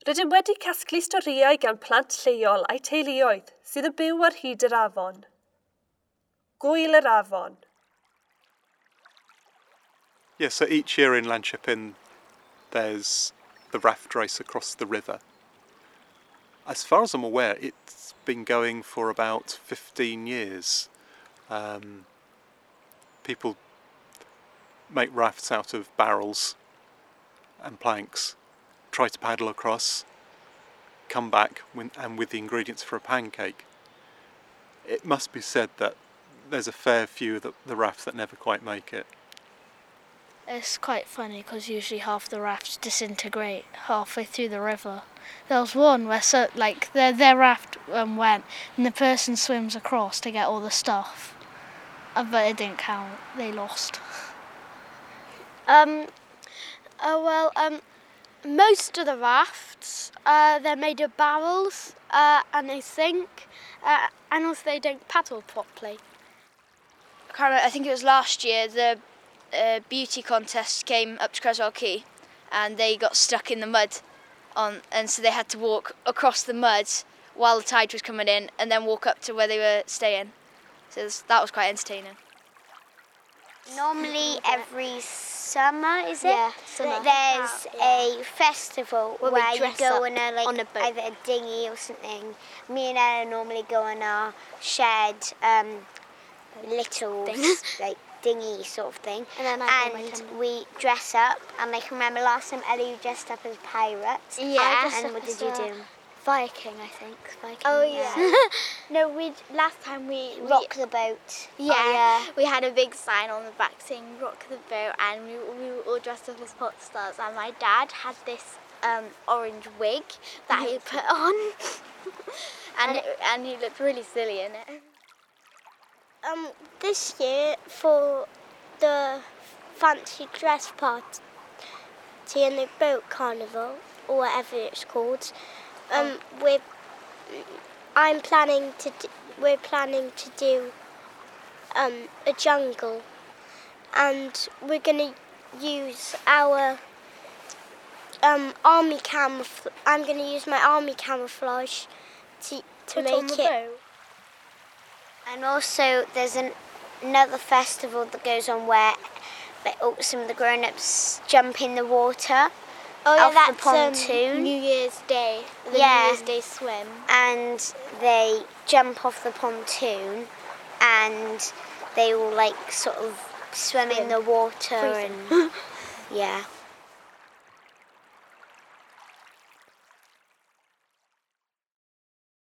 Rydym wedi casglu storïau gan plant lleol a'i teuluoedd sydd yn byw ar hyd yr afon. Gwyl yr afon. Yeah, so each year in Llangefni there's the raft race across the river. As far as I'm aware, it's been going for about 15 years. People make rafts out of barrels and planks, try to paddle across, come back with the ingredients for a pancake. It must be said that there's a fair few of the rafts that never quite make it. It's quite funny because usually half the rafts disintegrate halfway through the river. There was one where their raft went and the person swims across to get all the stuff, but it didn't count. They lost. Most of the rafts they're made of barrels and they sink, and also they don't paddle properly. I think it was last year the beauty contest came up to Creswell Quay and they got stuck in the mud and so they had to walk across the mud while the tide was coming in and then walk up to where they were staying. So that was quite entertaining. Normally every summer, is it? Yeah, summer. There's a festival where you go on a boat. Either a dinghy or something. Me and Ella normally go on our shared little dinghy sort of thing, and we dress up. And I can remember last time Ellie, you dressed up as pirates. Yeah. And what did you do? Viking, I think. Viking. Oh yeah. No, last time we rock the boat. Yeah, we had a big sign on the back saying "Rock the boat," and we were all dressed up as pop stars. And my dad had this orange wig that he put on, and he looked really silly in it. This year for the fancy dress party and the boat carnival or whatever it's called, we're planning to do a jungle, and we're going to use our army camouflage. I'm going to use my army camouflage to make it. And also there's another festival that goes on where some of the grown-ups jump in the water off the pontoon. New Year's Day. New Year's Day swim. And they jump off the pontoon and they all sort of swim in the water. Freezing. And yeah.